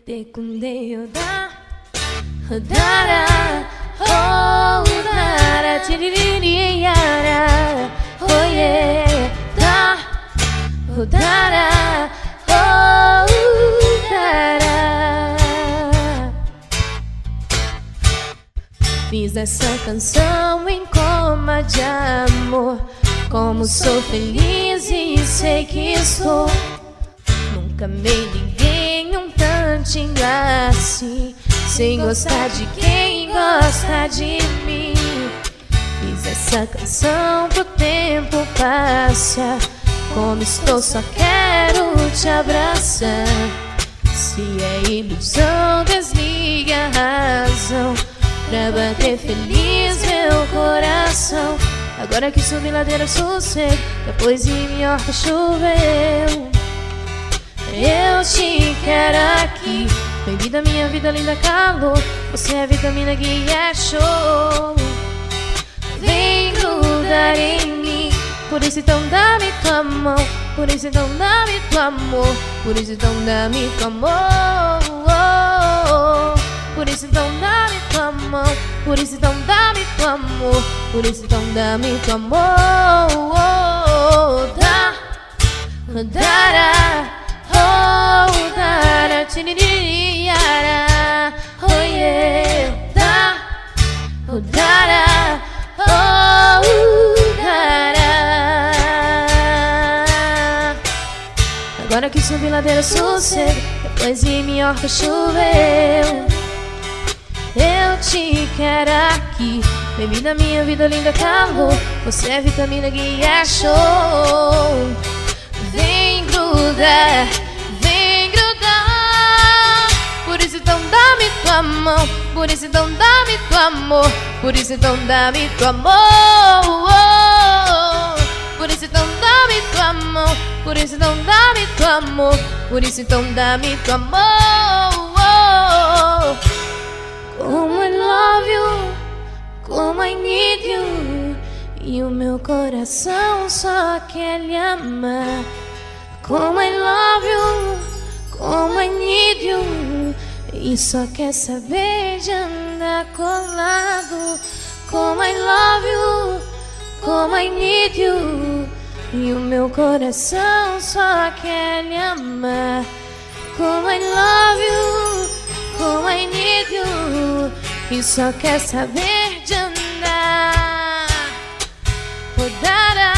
Kunde Dara, oh Dara, tiriri yara, oh yeah, Dara, oh Dara. Fiz essa canção em coma de amor. Como sou feliz e sei que estou. Nunca amei ninguém um tantinho assim, sem gostar de quem gosta de mim. Fiz essa canção pro tempo passar. Como estou, só quero te abraçar. Se é ilusão, desliga a razão pra bater feliz meu coração. Agora que subi ladeira sossego, depois em minha horta choveu. Eu te quero aqui, bem-vinda à minha vida, linda calor. Você é vitamina que é show. Vem grudar em mim, por isso então dá-me tua mão. Por isso então dá-me teu amor. Por isso então dá-me teu amor. Por isso então dá-me tua mão. Por isso então dá-me teu amor. Por isso então dá-me teu amor. Dara, oh Dara, tiriri yara, oh yeah, Dara, oh Dara. Agora que subi ladeira sossego, depois em minha horta choveu. Eu te quero aqui, bem-vinda à minha vida, linda calor. Você é vitamina que é show. Vem grudar, vem grudar. Por isso então dá-me tua mão. Por isso então dá-me teu amor. Por isso então dá-me teu amor. Por isso então dá-me tua mão. Por isso então dá-me teu amor. Por isso então dá-me teu amor. Como I love you, como I need you, e o meu coração só quer lhe amar. Como I love you, como I need you, e só quer saber de andar colado. Como I love you, como I need you, e o meu coração só quer lhe amar. Como I love you, como I need you, e só quer saber de andar. Oh, Dara.